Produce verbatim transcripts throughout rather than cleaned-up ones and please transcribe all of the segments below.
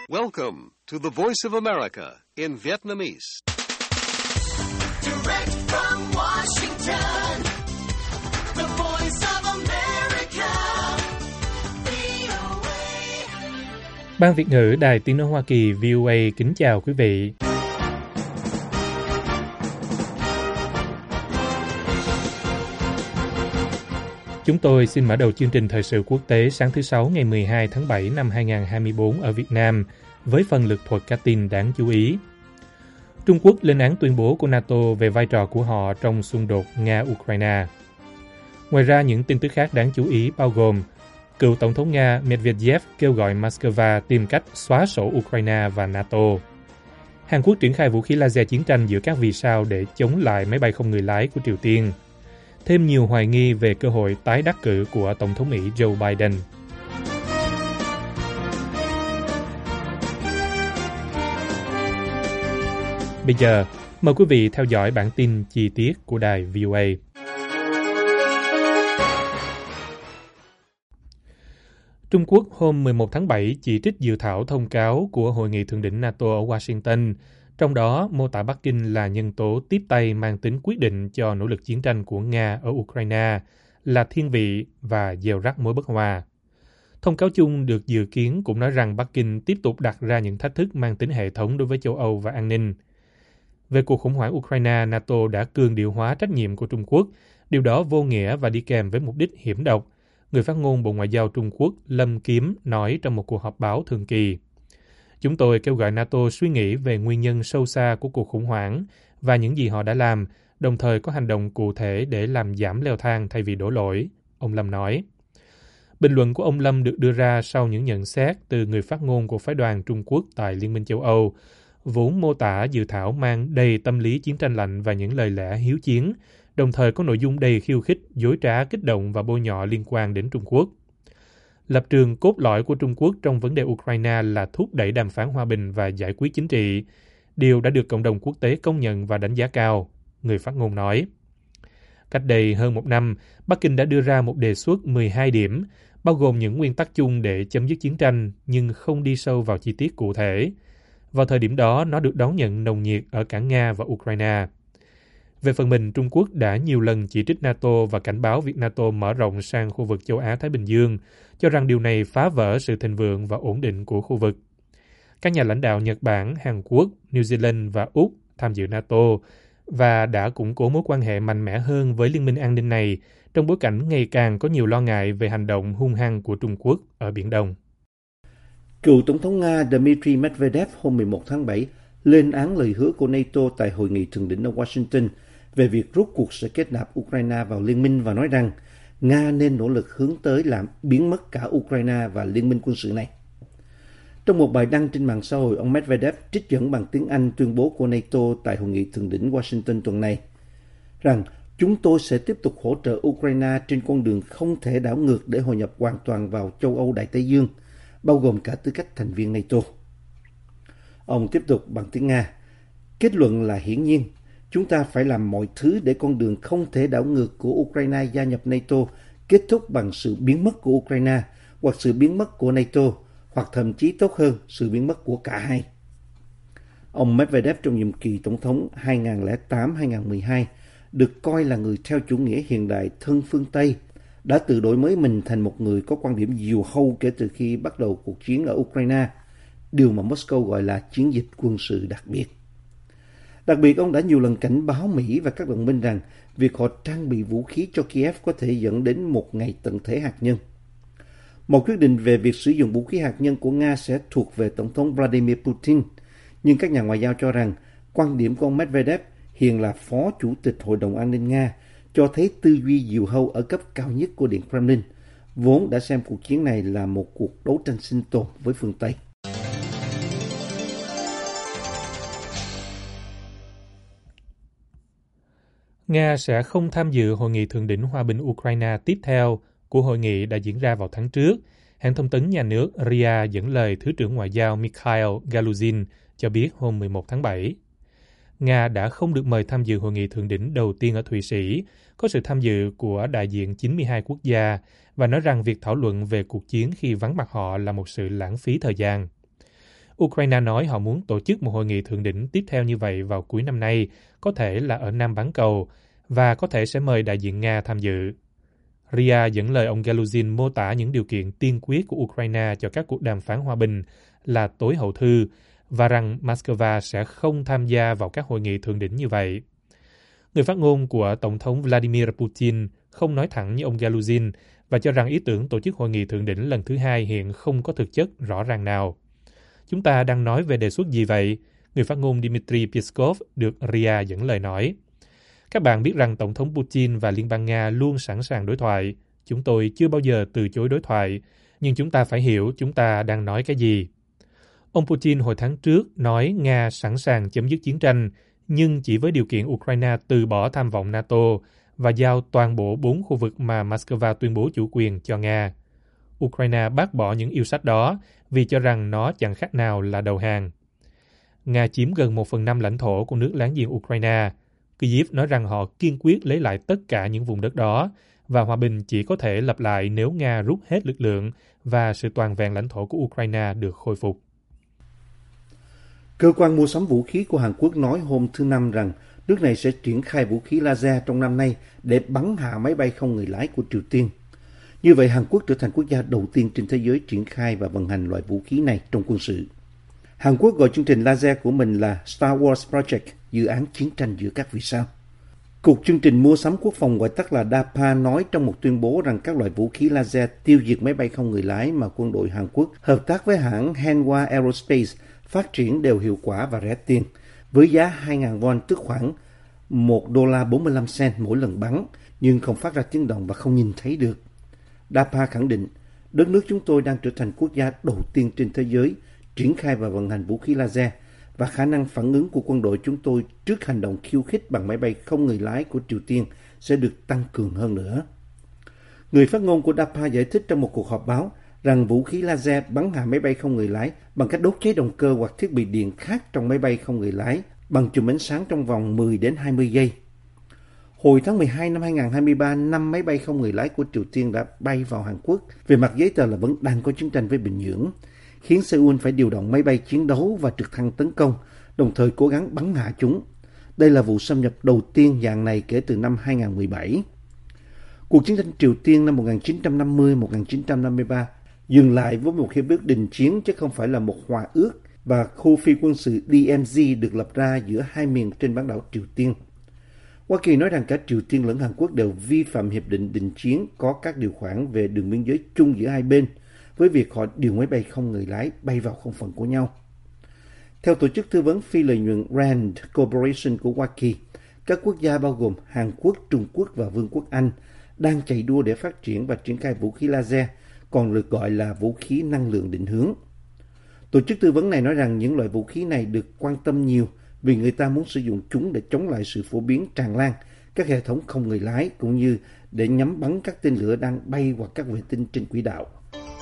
Welcome to the Voice of America in Vietnamese. Direct from Washington, the Voice of America, vê o a. Ban Việt ngữ Đài Tiếng nói Hoa Kỳ vê o a kính chào quý vị. Chúng tôi xin mở đầu chương trình thời sự quốc tế sáng thứ Sáu ngày mười hai tháng bảy năm hai nghìn không trăm hai mươi bốn ở Việt Nam với phần lực thuật các tin đáng chú ý. Trung Quốc lên án tuyên bố của NATO về vai trò của họ trong xung đột Nga-Ukraine. Ngoài ra, những tin tức khác đáng chú ý bao gồm cựu Tổng thống Nga Medvedev kêu gọi Moscow tìm cách xóa sổ Ukraine và NATO. Hàn Quốc triển khai vũ khí laser chiến tranh giữa các vì sao để chống lại máy bay không người lái của Triều Tiên. Thêm nhiều hoài nghi về cơ hội tái đắc cử của Tổng thống Mỹ Joe Biden. Bây giờ, mời quý vị theo dõi bản tin chi tiết của đài vê o a. Trung Quốc hôm mười một tháng bảy chỉ trích dự thảo thông cáo của Hội nghị Thượng đỉnh NATO ở Washington, trong đó mô tả Bắc Kinh là nhân tố tiếp tay mang tính quyết định cho nỗ lực chiến tranh của Nga ở Ukraine, là thiên vị và gieo rắc mối bất hòa. Thông cáo chung được dự kiến cũng nói rằng Bắc Kinh tiếp tục đặt ra những thách thức mang tính hệ thống đối với châu Âu và an ninh. Về cuộc khủng hoảng Ukraine, NATO đã cường điệu hóa trách nhiệm của Trung Quốc. Điều đó vô nghĩa và đi kèm với mục đích hiểm độc, người phát ngôn Bộ Ngoại giao Trung Quốc Lâm Kiếm nói trong một cuộc họp báo thường kỳ. Chúng tôi kêu gọi NATO suy nghĩ về nguyên nhân sâu xa của cuộc khủng hoảng và những gì họ đã làm, đồng thời có hành động cụ thể để làm giảm leo thang thay vì đổ lỗi, ông Lâm nói. Bình luận của ông Lâm được đưa ra sau những nhận xét từ người phát ngôn của phái đoàn Trung Quốc tại Liên minh châu Âu, vốn mô tả dự thảo mang đầy tâm lý chiến tranh lạnh và những lời lẽ hiếu chiến, đồng thời có nội dung đầy khiêu khích, dối trá, kích động và bôi nhọ liên quan đến Trung Quốc. Lập trường cốt lõi của Trung Quốc trong vấn đề Ukraine là thúc đẩy đàm phán hòa bình và giải quyết chính trị, điều đã được cộng đồng quốc tế công nhận và đánh giá cao, người phát ngôn nói. Cách đây hơn một năm, Bắc Kinh đã đưa ra một đề xuất mười hai điểm, bao gồm những nguyên tắc chung để chấm dứt chiến tranh, nhưng không đi sâu vào chi tiết cụ thể. Vào thời điểm đó, nó được đón nhận nồng nhiệt ở cả Nga và Ukraine. Về phần mình, Trung Quốc đã nhiều lần chỉ trích NATO và cảnh báo việc NATO mở rộng sang khu vực châu Á-Thái Bình Dương, cho rằng điều này phá vỡ sự thịnh vượng và ổn định của khu vực. Các nhà lãnh đạo Nhật Bản, Hàn Quốc, New Zealand và Úc tham dự NATO và đã củng cố mối quan hệ mạnh mẽ hơn với liên minh an ninh này trong bối cảnh ngày càng có nhiều lo ngại về hành động hung hăng của Trung Quốc ở Biển Đông. Cựu Tổng thống Nga Dmitry Medvedev hôm mười một tháng bảy lên án lời hứa của NATO tại Hội nghị Thượng đỉnh ở Washington về việc rút cuộc sẽ kết nạp Ukraine vào liên minh và nói rằng Nga nên nỗ lực hướng tới làm biến mất cả Ukraine và liên minh quân sự này. Trong một bài đăng trên mạng xã hội, ông Medvedev trích dẫn bằng tiếng Anh tuyên bố của NATO tại Hội nghị Thượng đỉnh Washington tuần này rằng chúng tôi sẽ tiếp tục hỗ trợ Ukraine trên con đường không thể đảo ngược để hội nhập hoàn toàn vào châu Âu Đại Tây Dương, bao gồm cả tư cách thành viên NATO. Ông tiếp tục bằng tiếng Nga, kết luận là hiển nhiên, chúng ta phải làm mọi thứ để con đường không thể đảo ngược của Ukraine gia nhập NATO kết thúc bằng sự biến mất của Ukraine hoặc sự biến mất của NATO, hoặc thậm chí tốt hơn, sự biến mất của cả hai. Ông Medvedev trong nhiệm kỳ tổng thống hai nghìn không trăm lẻ tám đến hai nghìn không trăm mười hai được coi là người theo chủ nghĩa hiện đại thân phương Tây, đã tự đổi mới mình thành một người có quan điểm diều hâu kể từ khi bắt đầu cuộc chiến ở Ukraine, điều mà Moscow gọi là chiến dịch quân sự đặc biệt. Đặc biệt, ông đã nhiều lần cảnh báo Mỹ và các đồng minh rằng việc họ trang bị vũ khí cho Kiev có thể dẫn đến một ngày tận thế hạt nhân. Một quyết định về việc sử dụng vũ khí hạt nhân của Nga sẽ thuộc về Tổng thống Vladimir Putin, nhưng các nhà ngoại giao cho rằng quan điểm của ông Medvedev, hiện là Phó Chủ tịch Hội đồng An ninh Nga, cho thấy tư duy diều hâu ở cấp cao nhất của Điện Kremlin, vốn đã xem cuộc chiến này là một cuộc đấu tranh sinh tồn với phương Tây. Nga sẽ không tham dự Hội nghị Thượng đỉnh Hòa bình Ukraine tiếp theo của hội nghị đã diễn ra vào tháng trước, hãng thông tấn nhà nước rờ i a dẫn lời Thứ trưởng Ngoại giao Mikhail Galuzin cho biết hôm mười một tháng bảy. Nga đã không được mời tham dự hội nghị thượng đỉnh đầu tiên ở Thụy Sĩ, có sự tham dự của đại diện chín mươi hai quốc gia, và nói rằng việc thảo luận về cuộc chiến khi vắng mặt họ là một sự lãng phí thời gian. Ukraine nói họ muốn tổ chức một hội nghị thượng đỉnh tiếp theo như vậy vào cuối năm nay, có thể là ở Nam bán cầu, và có thể sẽ mời đại diện Nga tham dự. rờ i a dẫn lời ông Galuzin mô tả những điều kiện tiên quyết của Ukraine cho các cuộc đàm phán hòa bình là tối hậu thư, và rằng Moscow sẽ không tham gia vào các hội nghị thượng đỉnh như vậy. Người phát ngôn của Tổng thống Vladimir Putin không nói thẳng như ông Galuzin và cho rằng ý tưởng tổ chức hội nghị thượng đỉnh lần thứ hai hiện không có thực chất rõ ràng nào. Chúng ta đang nói về đề xuất gì vậy? Người phát ngôn Dmitry Peskov được rờ i a dẫn lời nói. Các bạn biết rằng Tổng thống Putin và Liên bang Nga luôn sẵn sàng đối thoại. Chúng tôi chưa bao giờ từ chối đối thoại, nhưng chúng ta phải hiểu chúng ta đang nói cái gì. Ông Putin hồi tháng trước nói Nga sẵn sàng chấm dứt chiến tranh, nhưng chỉ với điều kiện Ukraine từ bỏ tham vọng NATO và giao toàn bộ bốn khu vực mà Moscow tuyên bố chủ quyền cho Nga. Ukraine bác bỏ những yêu sách đó vì cho rằng nó chẳng khác nào là đầu hàng. Nga chiếm gần một phần năm lãnh thổ của nước láng giềng Ukraine. Kyiv nói rằng họ kiên quyết lấy lại tất cả những vùng đất đó, và hòa bình chỉ có thể lặp lại nếu Nga rút hết lực lượng và sự toàn vẹn lãnh thổ của Ukraine được khôi phục. Cơ quan mua sắm vũ khí của Hàn Quốc nói hôm thứ Năm rằng nước này sẽ triển khai vũ khí laser trong năm nay để bắn hạ máy bay không người lái của Triều Tiên. Như vậy, Hàn Quốc trở thành quốc gia đầu tiên trên thế giới triển khai và vận hành loại vũ khí này trong quân sự. Hàn Quốc gọi chương trình laser của mình là Star Wars Project, dự án chiến tranh giữa các vì sao. Cục chương trình mua sắm quốc phòng gọi tắt là đê a pê a nói trong một tuyên bố rằng các loại vũ khí laser tiêu diệt máy bay không người lái mà quân đội Hàn Quốc hợp tác với hãng Hanwha Aerospace phát triển đều hiệu quả và rẻ tiền, với giá hai nghìn won tức khoảng một đô la bốn mươi lăm cent mỗi lần bắn, nhưng không phát ra tiếng động và không nhìn thấy được. đê a pê a khẳng định, đất nước chúng tôi đang trở thành quốc gia đầu tiên trên thế giới triển khai và vận hành vũ khí laser, và khả năng phản ứng của quân đội chúng tôi trước hành động khiêu khích bằng máy bay không người lái của Triều Tiên sẽ được tăng cường hơn nữa. Người phát ngôn của đê a pê a giải thích trong một cuộc họp báo rằng vũ khí laser bắn hạ máy bay không người lái bằng cách đốt cháy động cơ hoặc thiết bị điện khác trong máy bay không người lái bằng chùm ánh sáng trong vòng mười đến hai mươi giây. Hồi tháng mười hai năm hai nghìn không trăm hai mươi ba, năm máy bay không người lái của Triều Tiên đã bay vào Hàn Quốc. Về mặt giấy tờ là vẫn đang có chiến tranh với Bình Nhưỡng, khiến Seoul phải điều động máy bay chiến đấu và trực thăng tấn công, đồng thời cố gắng bắn hạ chúng. Đây là vụ xâm nhập đầu tiên dạng này kể từ năm hai nghìn không trăm mười bảy. Cuộc chiến tranh Triều Tiên năm một nghìn chín trăm năm mươi đến một nghìn chín trăm năm mươi ba dừng lại với một hiệp ước đình chiến chứ không phải là một hòa ước, và khu phi quân sự đê em giê được lập ra giữa hai miền trên bán đảo Triều Tiên. Hoa Kỳ nói rằng cả Triều Tiên lẫn Hàn Quốc đều vi phạm hiệp định đình chiến có các điều khoản về đường biên giới chung giữa hai bên, với việc họ điều máy bay không người lái bay vào không phận của nhau. Theo tổ chức tư vấn phi lợi nhuận Rand Corporation của Hoa Kỳ, các quốc gia bao gồm Hàn Quốc, Trung Quốc và Vương quốc Anh đang chạy đua để phát triển và triển khai vũ khí laser, còn được gọi là vũ khí năng lượng định hướng. Tổ chức tư vấn này nói rằng những loại vũ khí này được quan tâm nhiều vì người ta muốn sử dụng chúng để chống lại sự phổ biến tràn lan các hệ thống không người lái, cũng như để nhắm bắn các tên lửa đang bay hoặc các vệ tinh trên quỹ đạo.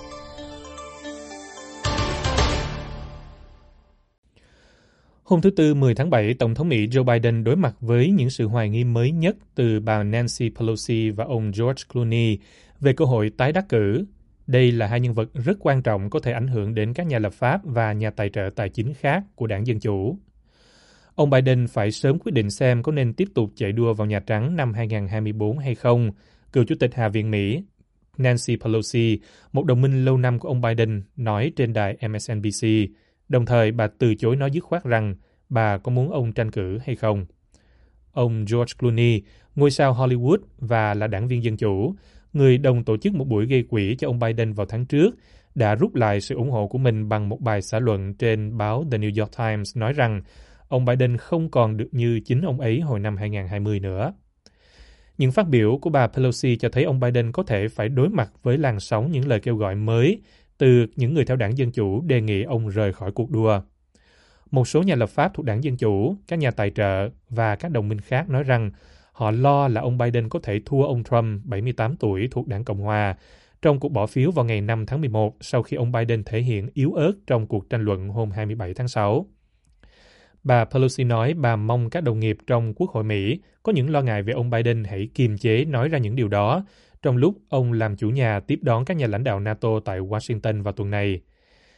Hôm thứ Tư mười tháng bảy, Tổng thống Mỹ Joe Biden đối mặt với những sự hoài nghi mới nhất từ bà Nancy Pelosi và ông George Clooney về cơ hội tái đắc cử. Đây là hai nhân vật rất quan trọng có thể ảnh hưởng đến các nhà lập pháp và nhà tài trợ tài chính khác của đảng Dân Chủ. Ông Biden phải sớm quyết định xem có nên tiếp tục chạy đua vào Nhà Trắng năm hai nghìn không trăm hai mươi bốn hay không, cựu Chủ tịch Hạ viện Mỹ Nancy Pelosi, một đồng minh lâu năm của ông Biden, nói trên đài em ét en bê xê. Đồng thời, bà từ chối nói dứt khoát rằng bà có muốn ông tranh cử hay không. Ông George Clooney, ngôi sao Hollywood và là đảng viên Dân Chủ, người đồng tổ chức một buổi gây quỹ cho ông Biden vào tháng trước, đã rút lại sự ủng hộ của mình bằng một bài xã luận trên báo The New York Times nói rằng ông Biden không còn được như chính ông ấy hồi năm hai nghìn không trăm hai mươi nữa. Những phát biểu của bà Pelosi cho thấy ông Biden có thể phải đối mặt với làn sóng những lời kêu gọi mới từ những người theo đảng Dân Chủ đề nghị ông rời khỏi cuộc đua. Một số nhà lập pháp thuộc đảng Dân Chủ, các nhà tài trợ và các đồng minh khác nói rằng họ lo là ông Biden có thể thua ông Trump, bảy mươi tám tuổi, thuộc đảng Cộng Hòa, trong cuộc bỏ phiếu vào ngày năm tháng mười một sau khi ông Biden thể hiện yếu ớt trong cuộc tranh luận hôm hai mươi bảy tháng sáu. Bà Pelosi nói bà mong các đồng nghiệp trong Quốc hội Mỹ có những lo ngại về ông Biden hãy kiềm chế nói ra những điều đó trong lúc ông làm chủ nhà tiếp đón các nhà lãnh đạo NATO tại Washington vào tuần này.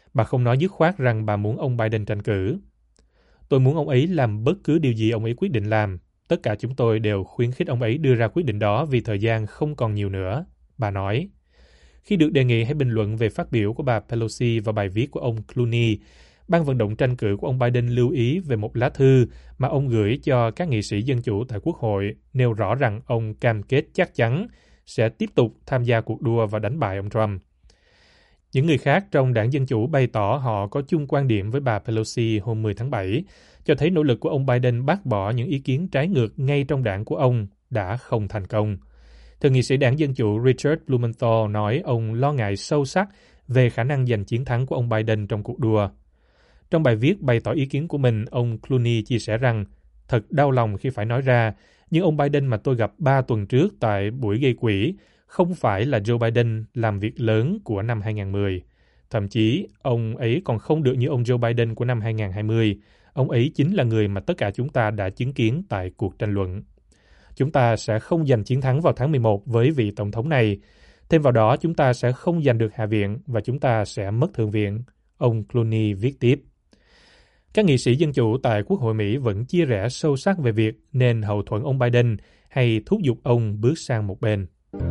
Bà không nói dứt khoát rằng bà muốn ông Biden tranh cử. Tôi muốn ông ấy làm bất cứ điều gì ông ấy quyết định làm. Tất cả chúng tôi đều khuyến khích ông ấy đưa ra quyết định đó vì thời gian không còn nhiều nữa, bà nói. Khi được đề nghị hãy bình luận về phát biểu của bà Pelosi và bài viết của ông Clooney, ban vận động tranh cử của ông Biden lưu ý về một lá thư mà ông gửi cho các nghị sĩ Dân Chủ tại Quốc hội, nêu rõ rằng ông cam kết chắc chắn sẽ tiếp tục tham gia cuộc đua và đánh bại ông Trump. Những người khác trong đảng Dân Chủ bày tỏ họ có chung quan điểm với bà Pelosi hôm mười tháng bảy, cho thấy nỗ lực của ông Biden bác bỏ những ý kiến trái ngược ngay trong đảng của ông đã không thành công. Thượng nghị sĩ đảng Dân Chủ Richard Blumenthal nói ông lo ngại sâu sắc về khả năng giành chiến thắng của ông Biden trong cuộc đua. Trong bài viết bày tỏ ý kiến của mình, ông Clooney chia sẻ rằng, thật đau lòng khi phải nói ra, nhưng ông Biden mà tôi gặp ba tuần trước tại buổi gây quỹ không phải là Joe Biden làm việc lớn của năm hai không một không. Thậm chí, ông ấy còn không được như ông Joe Biden của năm hai không hai không. Ông ấy chính là người mà tất cả chúng ta đã chứng kiến tại cuộc tranh luận. Chúng ta sẽ không giành chiến thắng vào tháng mười một với vị tổng thống này. Thêm vào đó, chúng ta sẽ không giành được Hạ viện và chúng ta sẽ mất Thượng viện, ông Clooney viết tiếp. Các nghị sĩ Dân Chủ tại Quốc hội Mỹ vẫn chia rẽ sâu sắc về việc nên hậu thuẫn ông Biden hay thúc giục ông bước sang một bên.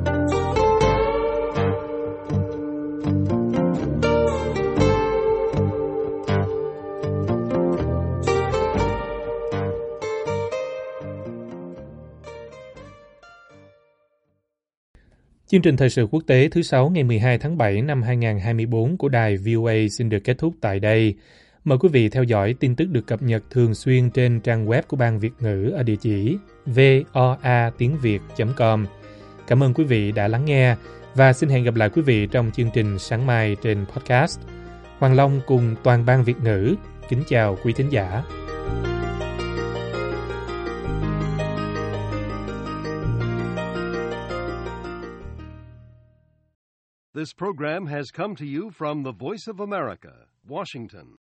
Chương trình thời sự quốc tế thứ sáu ngày mười hai tháng bảy năm hai không hai tư của đài vê o a xin được kết thúc tại đây. Mời quý vị theo dõi tin tức được cập nhật thường xuyên trên trang web của Ban Việt ngữ ở địa chỉ voa tiếng việt chấm com. Cảm ơn quý vị đã lắng nghe và xin hẹn gặp lại quý vị trong chương trình sáng mai trên podcast. Hoàng Long cùng toàn Ban Việt ngữ kính chào quý thính giả. This program has come to you from the Voice of America, Washington.